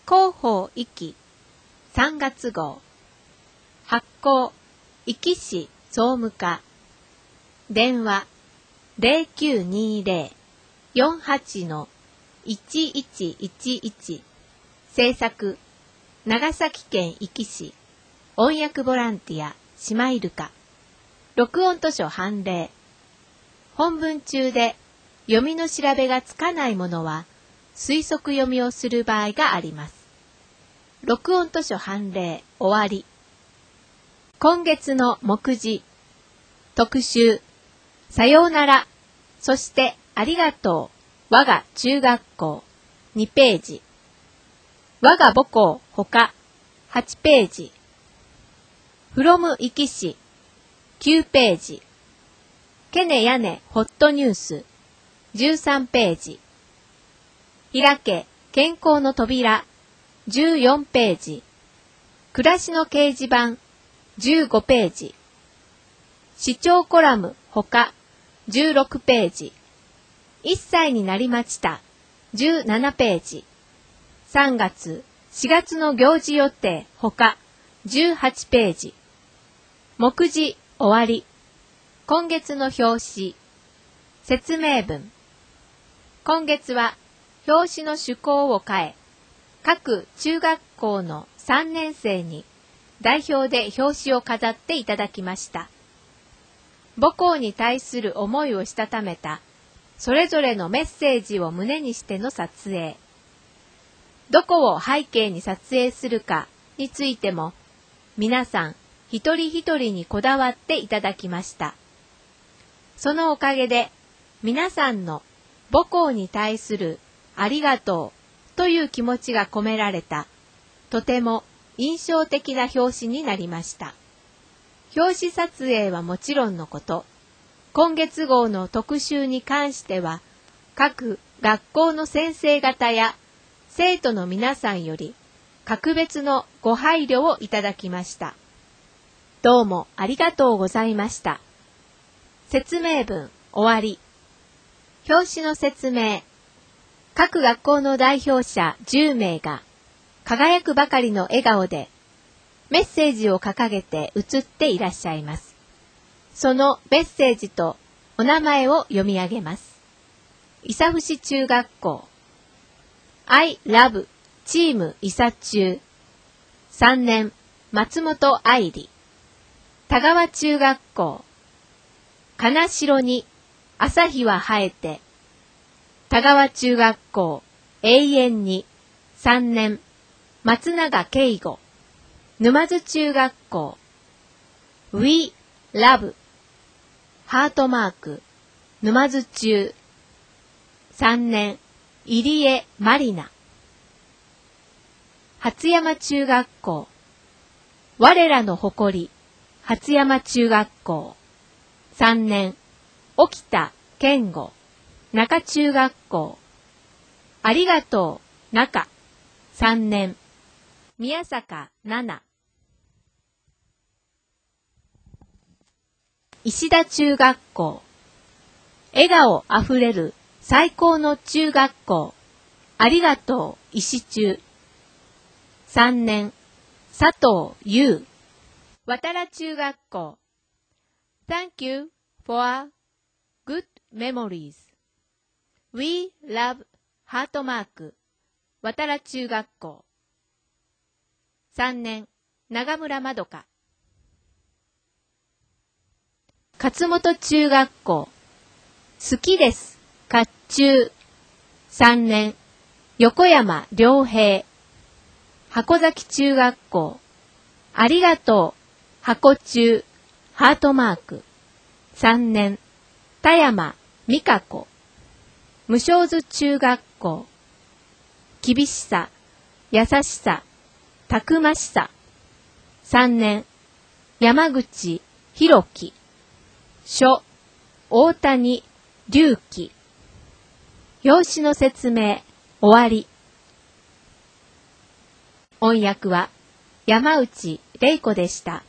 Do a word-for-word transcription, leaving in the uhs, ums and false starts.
広報壱岐さんがつ号。発行壱岐市総務課。電話ゼロきゅうにゼロ よんはち いちいちいちいち。制作長崎県壱岐市音訳ボランティアシマイルカ。録音図書判例。本文中で読みの調べがつかないものは推測読みをする場合があります。録音図書判例終わり。今月の目次特集さようならそしてありがとう我が中学校にページ。我が母校ほかはちページ。from 壱岐市きゅうページ。けねやねホットニュースじゅうさんページ。開け健康の扉じゅうよんページ。暮らしの掲示板じゅうごページ。視聴コラムほかじゅうろくページ。いっさいになりましたじゅうななページ。さんがつしがつの行事予定ほかじゅうはちページ。目次終わり。今月の表紙説明文。今月は表紙の趣向を変え、各中学校のさんねん生に代表で表紙を飾っていただきました。母校に対する思いをしたためたそれぞれのメッセージを胸にしての撮影。どこを背景に撮影するかについても皆さん一人一人にこだわっていただきました。そのおかげで皆さんの母校に対するありがとうという気持ちが込められたとても印象的な表紙になりました。表紙撮影はもちろんのこと、今月号の特集に関しては各学校の先生方や生徒の皆さんより格別のご配慮をいただきました。どうもありがとうございました。説明文終わり。表紙の説明。各学校の代表者じゅうめいが輝くばかりの笑顔でメッセージを掲げて写っていらっしゃいます。そのメッセージとお名前を読み上げます。伊佐伏中学校 I love チーム伊佐中さんねん松本愛理。田川中学校金城に朝日は生えて田川中学校永遠にさんねん松永圭吾。沼津中学校 We love ハートマーク沼津中さんねん入江まりな。初山中学校我らの誇り初山中学校さんねん沖田健吾。中中学校ありがとう中さんねん宮坂奈々。石田中学校笑顔あふれる最高の中学校ありがとう石中さんねん佐藤優。渡良中学校 Thank you for good memories We love ハートマーク渡良中学校さんねん長村まどか。勝本中学校好きです甲冑さんねん横山良平。箱崎中学校ありがとう箱中ハートマークさんねん田山美香子。無償図中学校厳しさ優しさたくましささんねん山口博樹。書大谷隆起。表紙の説明終わり。音訳は山内玲子でした。